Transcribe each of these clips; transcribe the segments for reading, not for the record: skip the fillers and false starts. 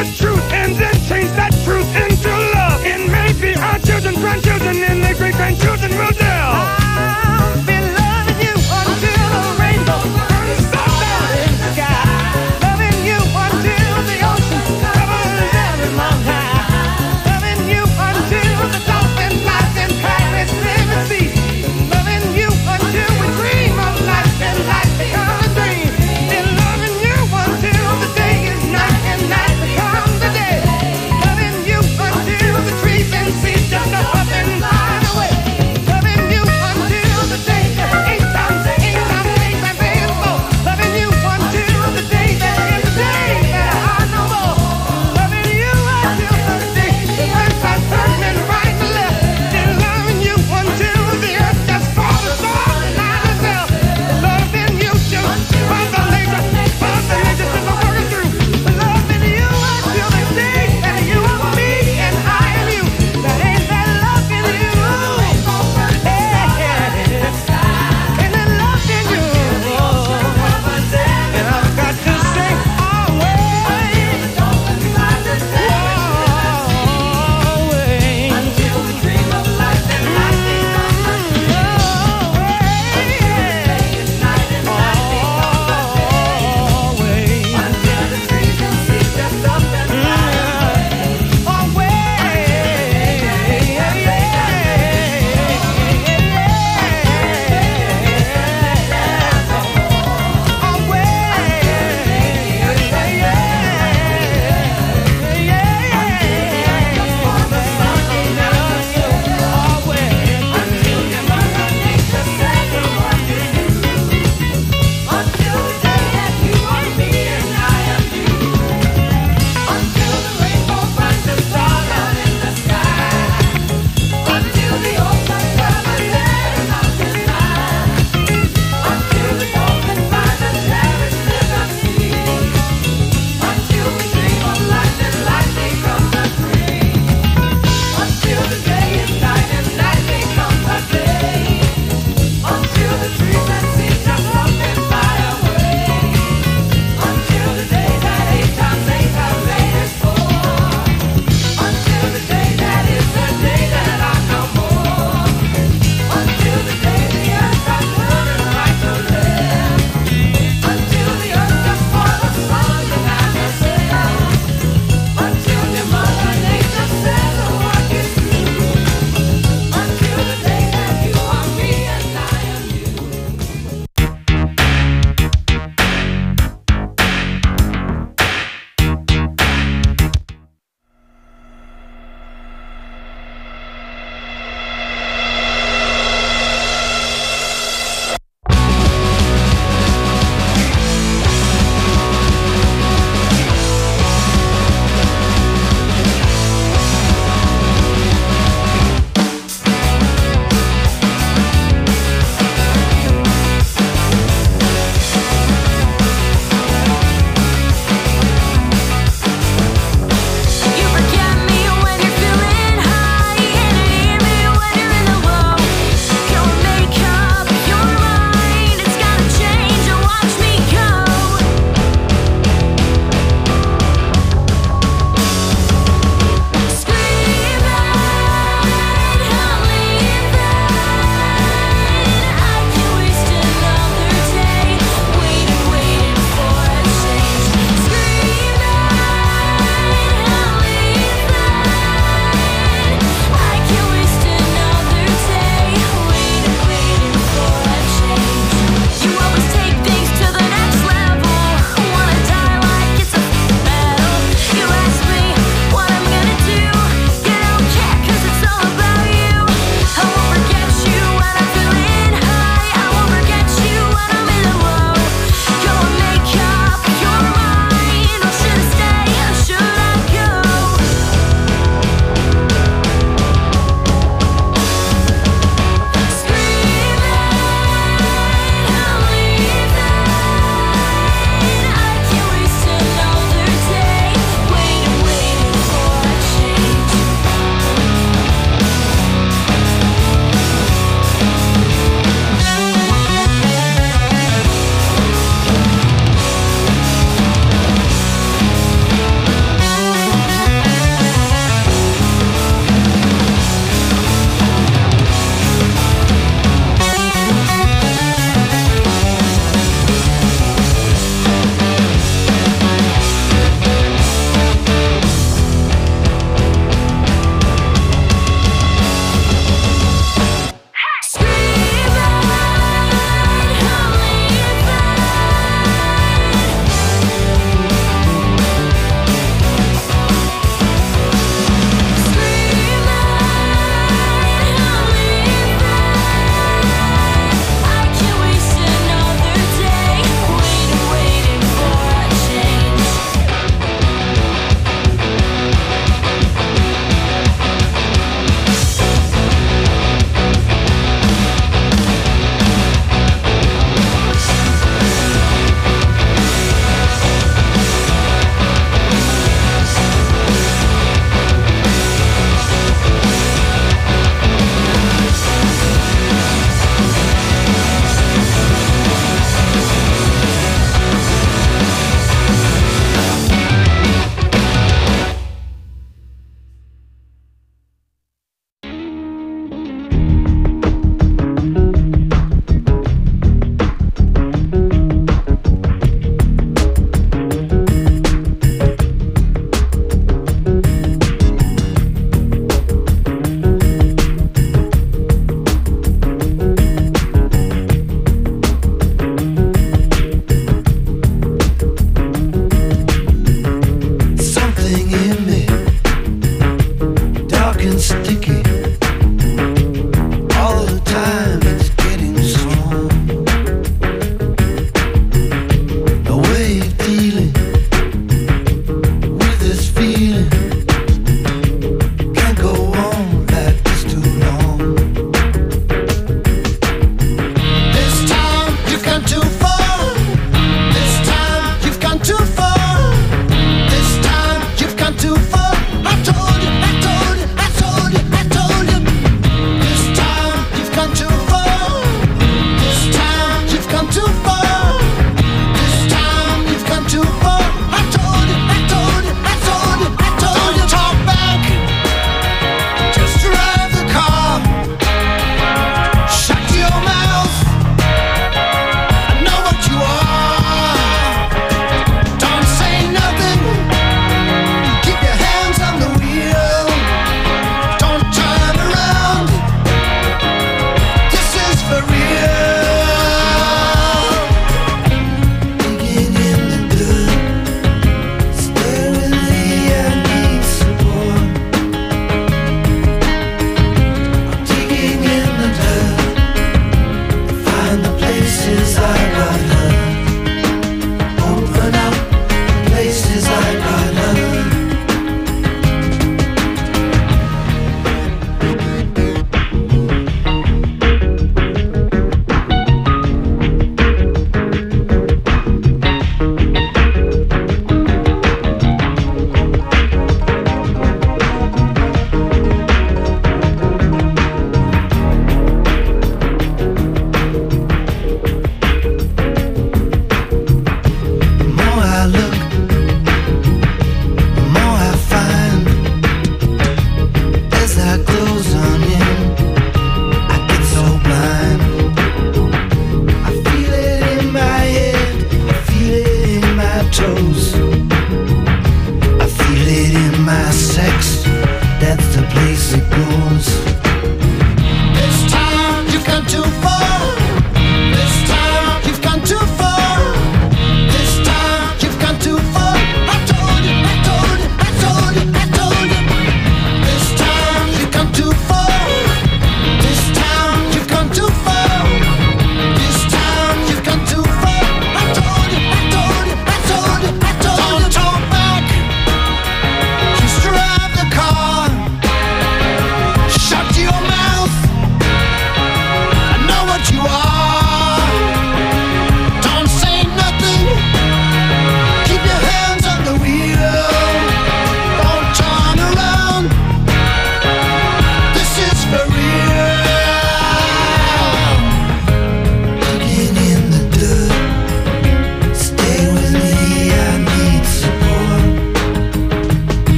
the truth and then change that truth into love. And maybe our children, grandchildren, and their great grandchildren will tell. I'll be loving you until the rainbow turns out in the sky. Loving you until the ocean covers every mountain high. Loving you until the dolphins flies in Paris in the sea. Loving you until we dream of life and life becomes a dream. And loving you until the day is night and night becomes the day.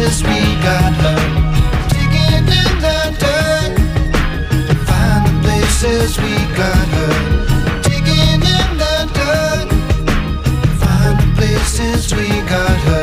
places we got her. Digging in the dirt to find the places we got her. Digging in the dirt to find the places we got her.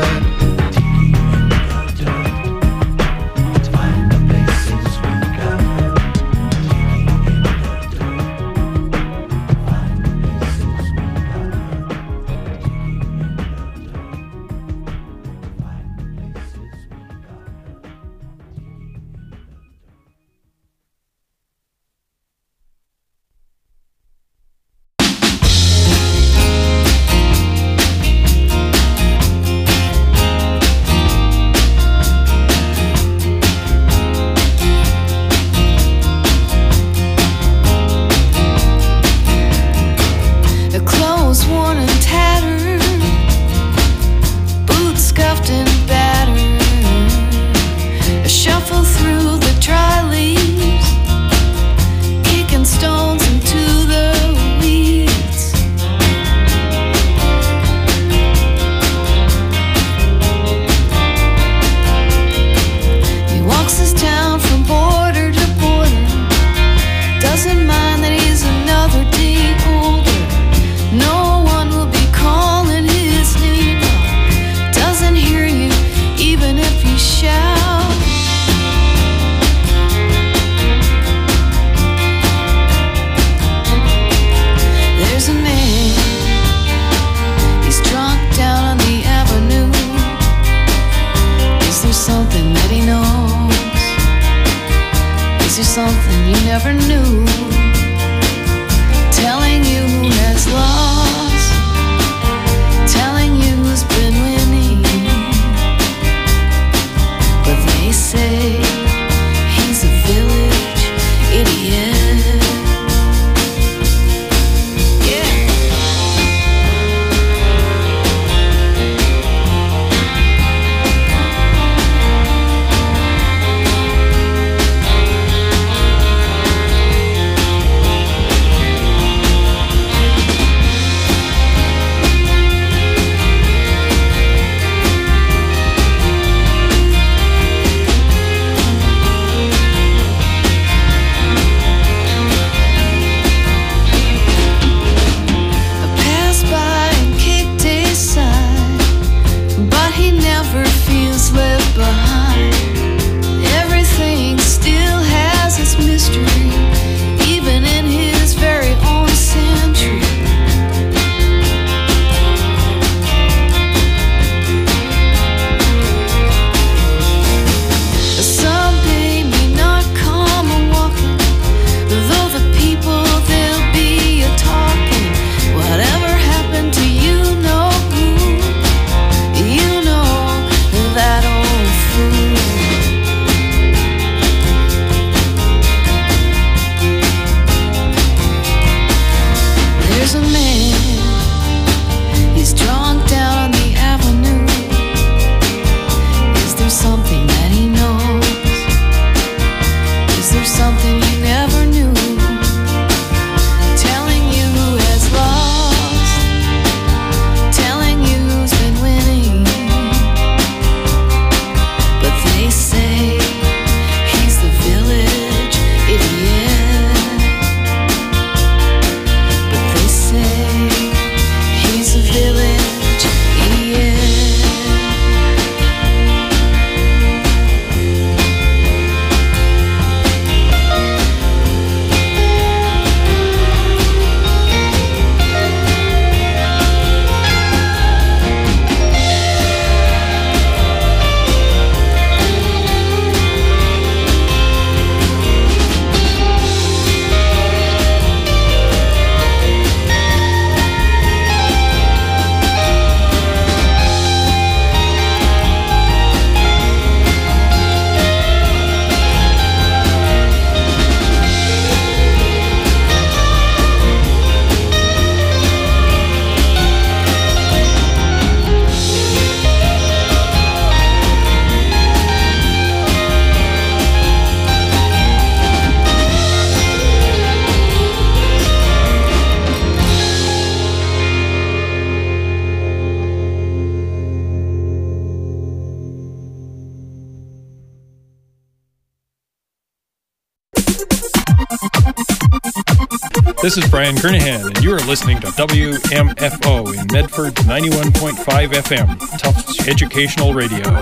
This is Brian Kernahan, and you are listening to WMFO in Medford 91.5 FM, Tufts Educational Radio.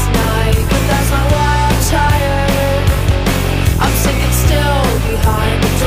I'm sinking still behind the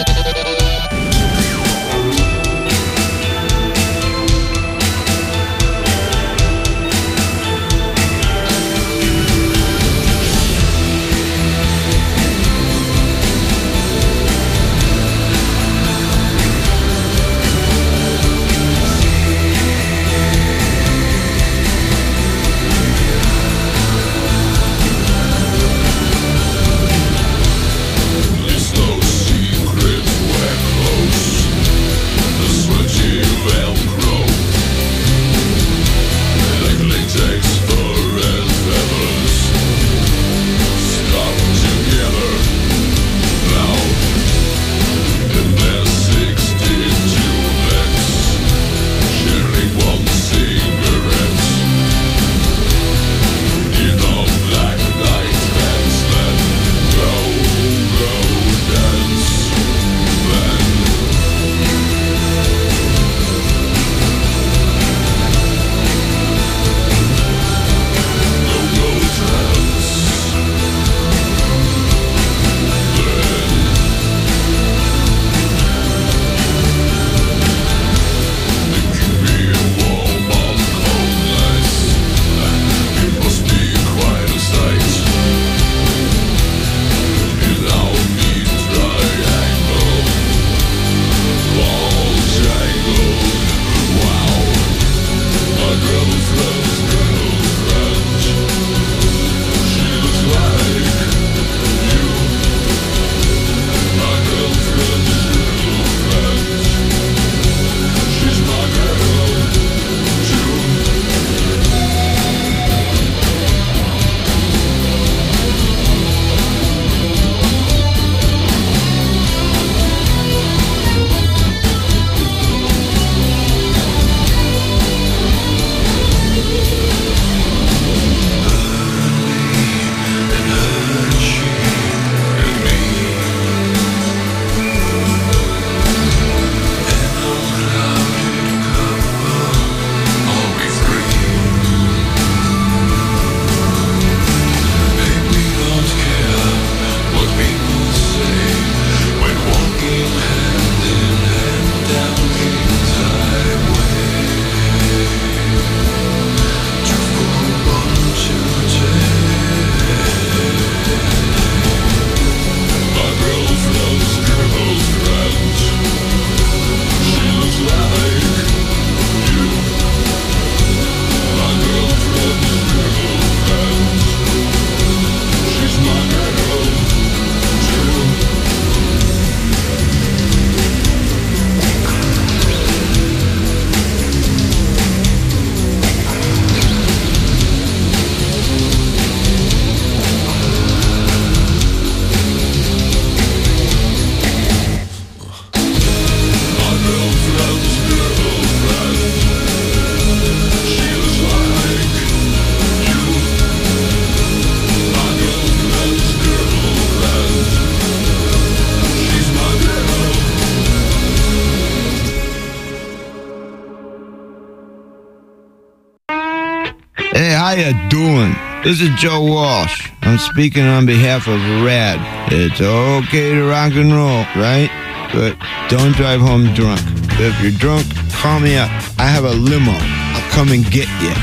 Hey, how you doing? This is Joe Walsh. I'm speaking on behalf of RAD. It's okay to rock and roll, right? But don't drive home drunk. If you're drunk, call me up. I have a limo. I'll come and get you.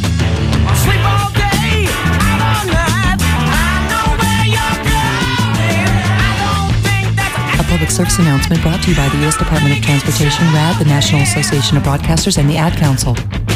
Sleep all day, out all night. I know where you're going. I don't think that's A public service announcement brought to you by the U.S. Department of Transportation, RAD, the National Association of Broadcasters, and the Ad Council.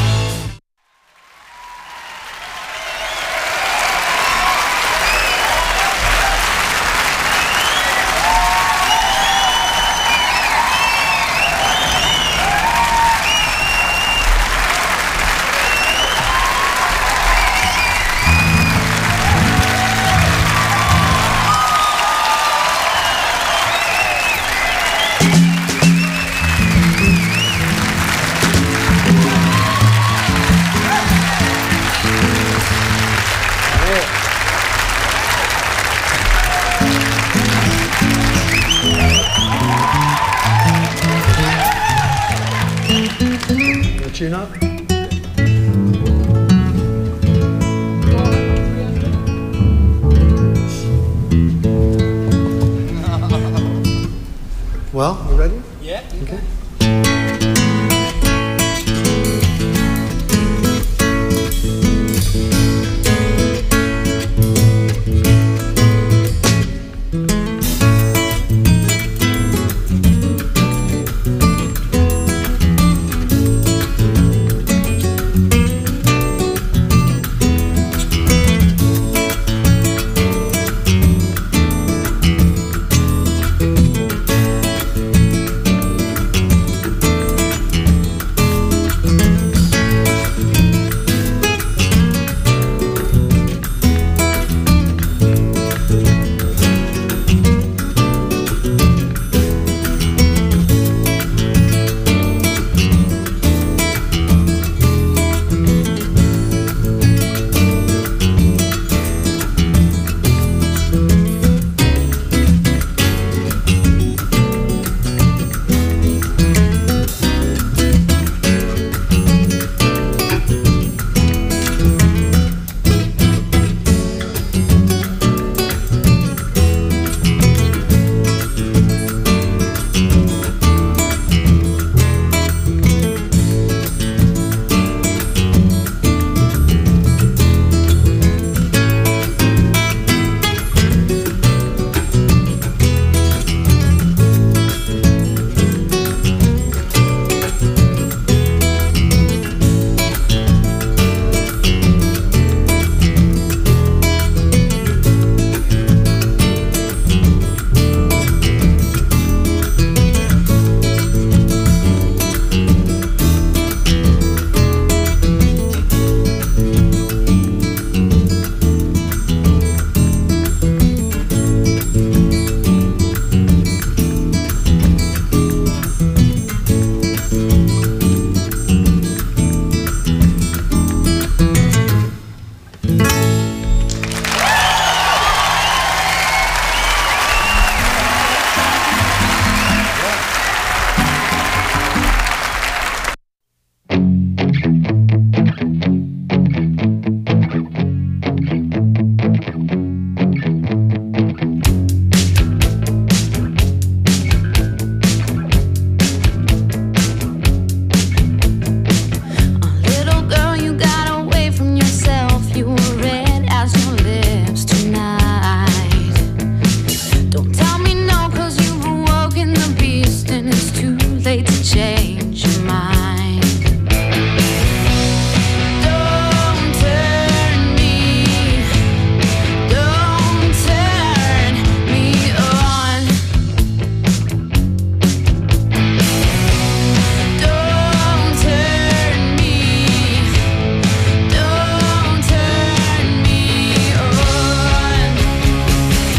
Tune up. Well, you ready? Yeah. Okay.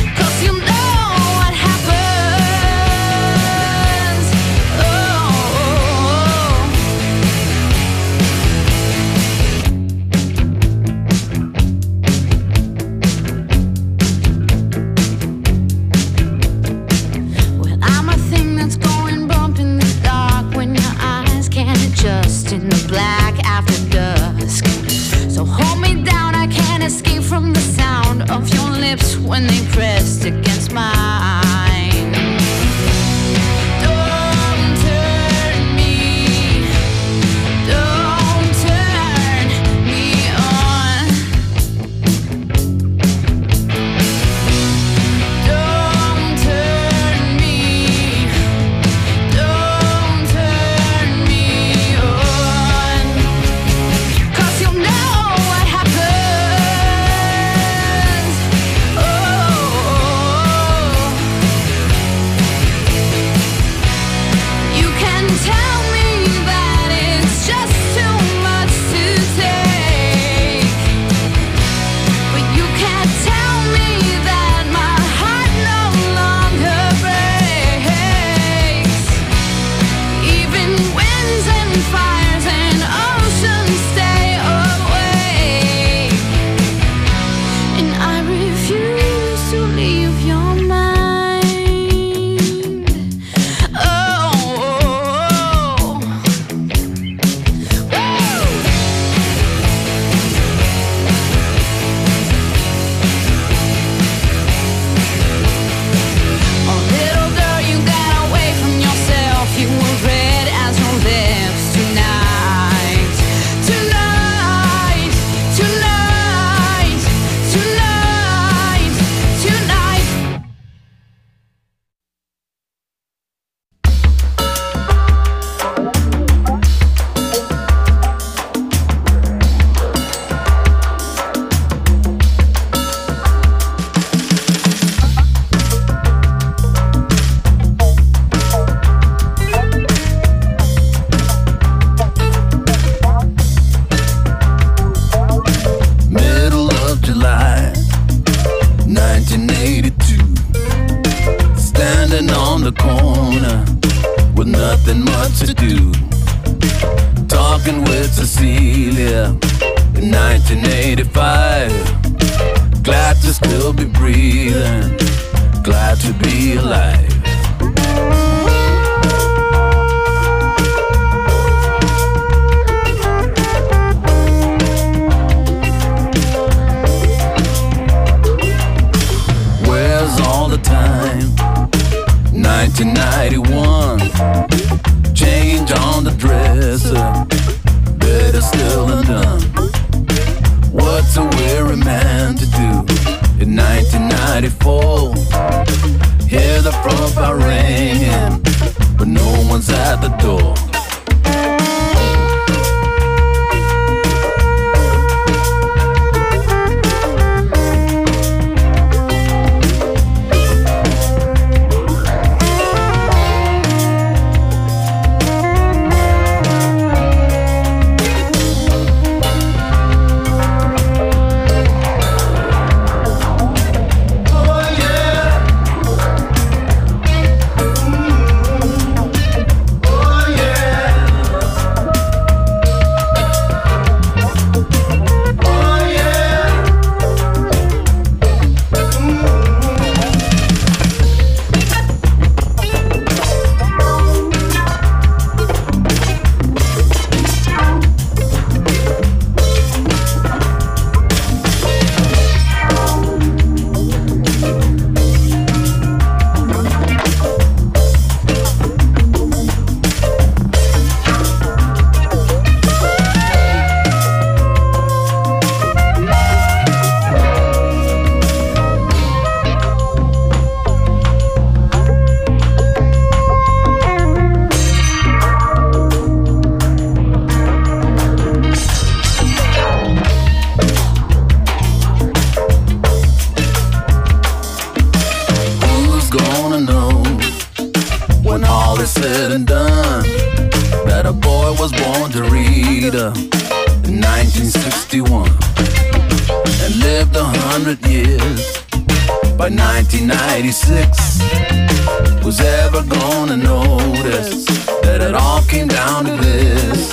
Oh afternoon with nothing much to do. Talking with Cecilia in 1985. Glad to still be breathing, glad to be alive. Where's all the time? 1991. Change on the dresser, better still undone. What's a weary man to do in 1994? Hear the front bar ringing, but no one's at the door. Said and done that a boy was born to read in 1961 and lived 100 years by 1996. Was ever gonna notice that it all came down to this?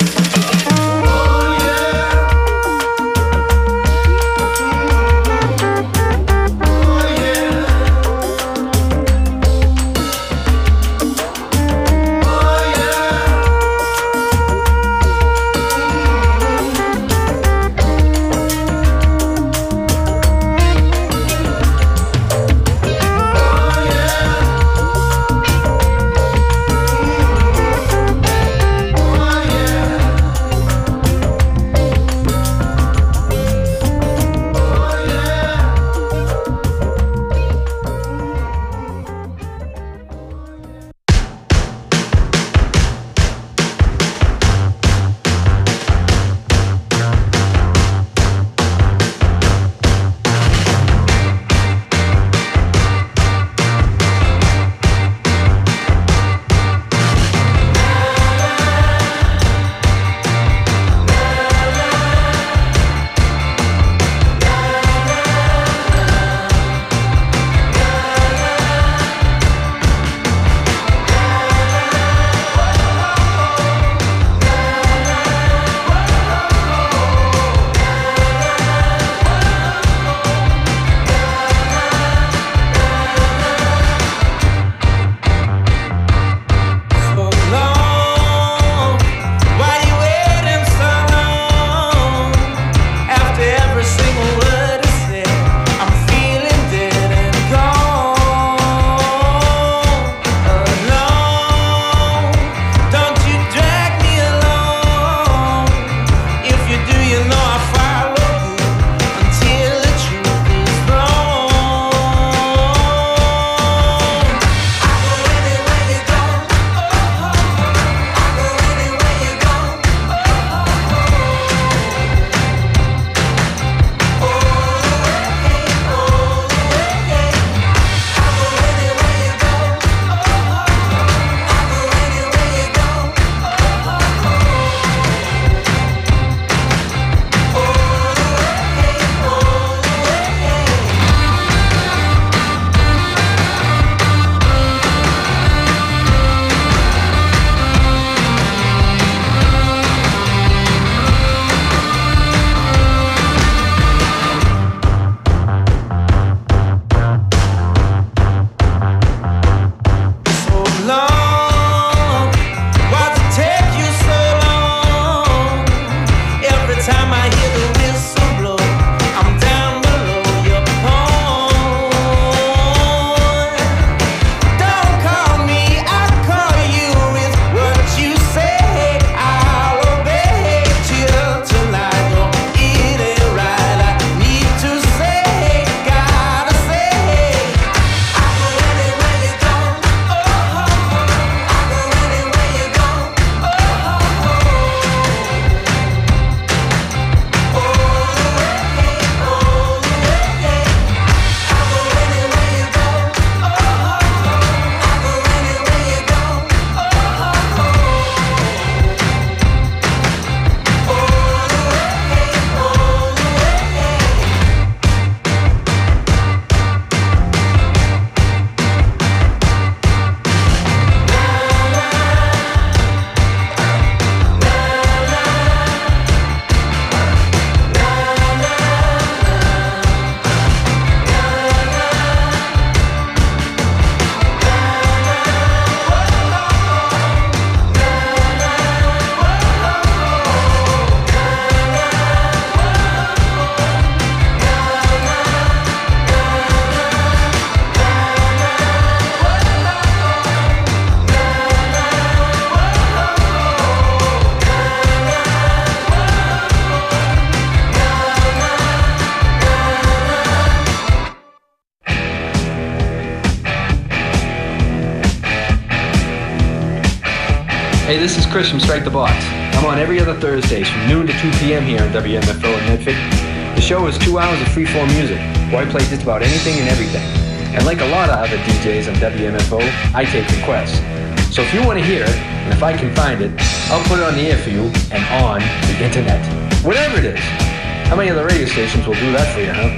Hey, this is Chris from Strike the Box. I'm on every other Thursdays from noon to 2 p.m. here on WMFO in Medford. The show is 2 hours of free-form music, where I play just about anything and everything. And like a lot of other DJs on WMFO, I take requests. So if you want to hear it, and if I can find it, I'll put it on the air for you and on the internet. Whatever it is. How many other radio stations will do that for you, huh?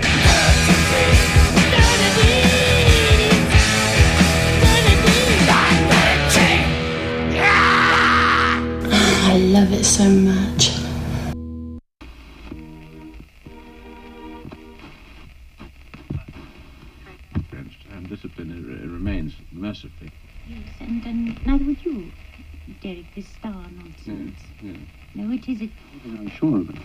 I love it so much. And discipline remains mercifully. Yes, and neither would you, Derek, this star nonsense. Yes. No, it isn't. I'm sure of it.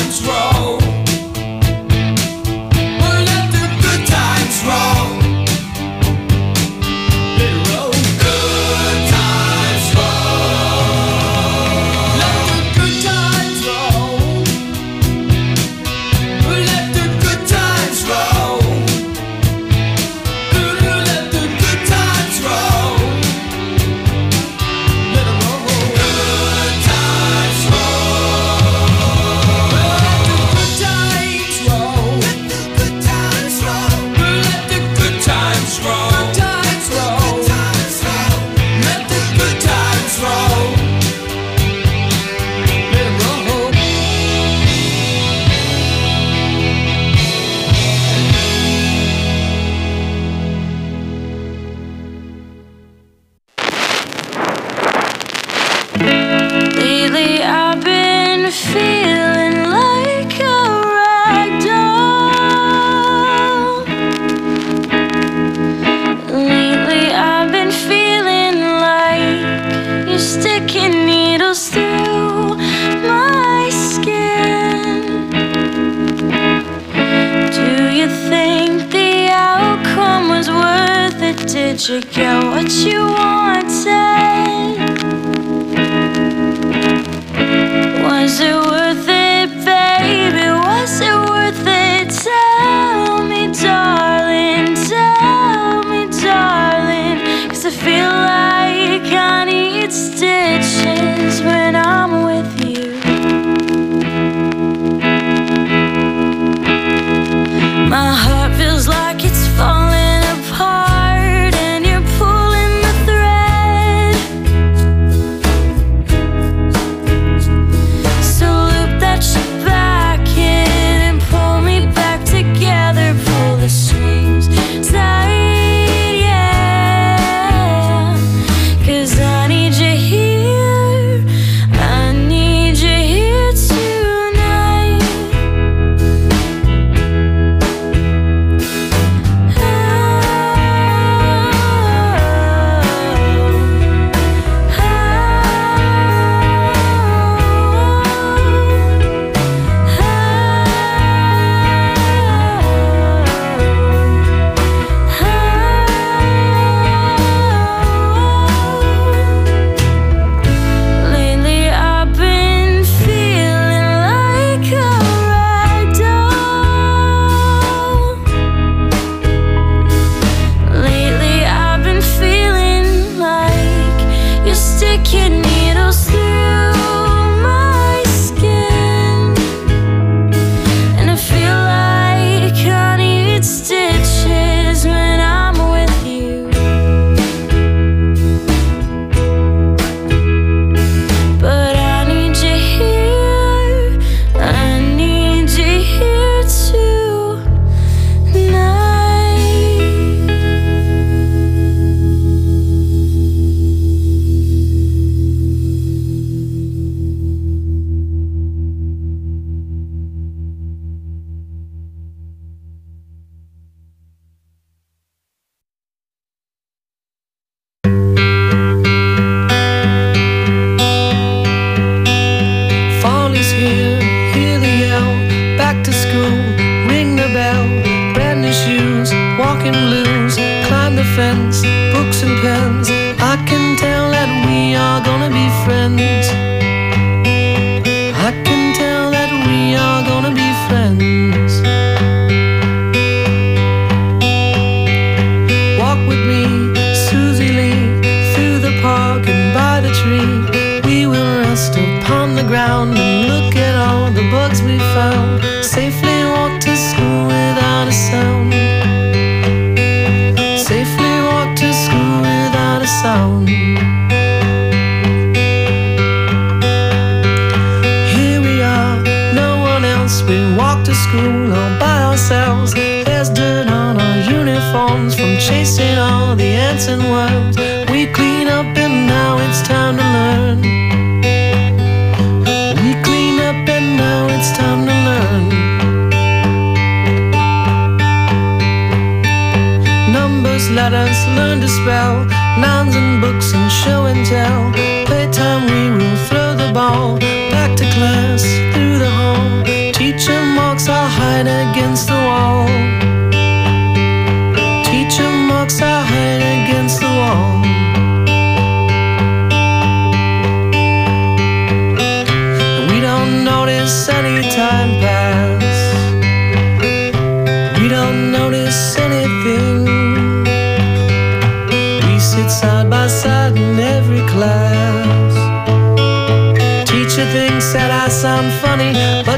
times roll. We'll let the good times roll. Let it roll. Good times roll. Let the good times roll. We'll let the good times roll. We'll let the good times roll. Let it roll. Good times roll. Let the good times roll. Let the good times roll. Let the good times roll. Good times roll. Let the good times roll. Let it roll. Lately I've been feeling like a rag doll. Lately I've been feeling like you're sticking needles through my skin. Do you think the outcome was worth it? Did you get what you wanted? Was it worth it, baby? Was it worth it? Tell me, darling, tell me, darling. 'Cause I feel like I need stitches when I'm with you. My heart feels like it's falling apart and you're pulling the thread. So loop that shit back in and pull me back together. Pull the strings tight, yeah. 'Cause I need you here, I need you here tonight. Lately I've been feeling like a rag doll. Lately I've been feeling like you're sticking needles through my skin. And I feel like I need stitches when I'm with you. But I need you here, I need you here tonight. Fall is here, hear the yell. Back to school, ring the bell. Brand new shoes, walking blues. Climb the fence, books and pens. I can tell that we are gonna be friends. I can tell that we are gonna be friends. Walk with me, Susie Lee, through the park and by the tree. We will rest upon the ground and look at all the bugs we found. Safely walk to school without a sound. Safely walk to school without a sound. Here we are, no one else. We walk to school all by ourselves. There's dirt on our uniforms from chasing all the ants and worms. We clean up and now it's time to learn. We clean up and now it's time to learn. Numbers, letters, learn to spell. Nouns and books and show and tell. Playtime we will throw the ball. Back to class, through the hall.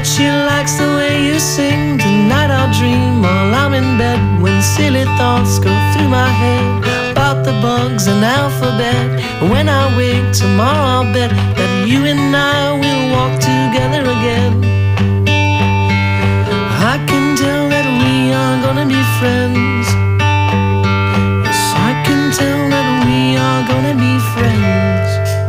But she likes the way you sing. Tonight I'll dream while I'm in bed, when silly thoughts go through my head about the bugs and alphabet. And when I wake tomorrow, I'll bet that you and I will walk together again. I can tell that we are gonna be friends. Yes, I can tell that we are gonna be friends.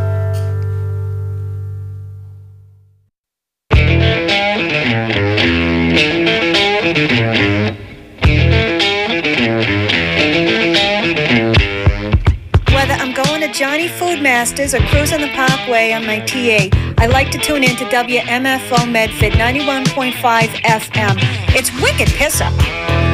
Whether I'm going to Johnny Food Masters or cruising the Parkway on my TA, I like to tune in to WMFO Medford 91.5 FM. It's wicked piss up.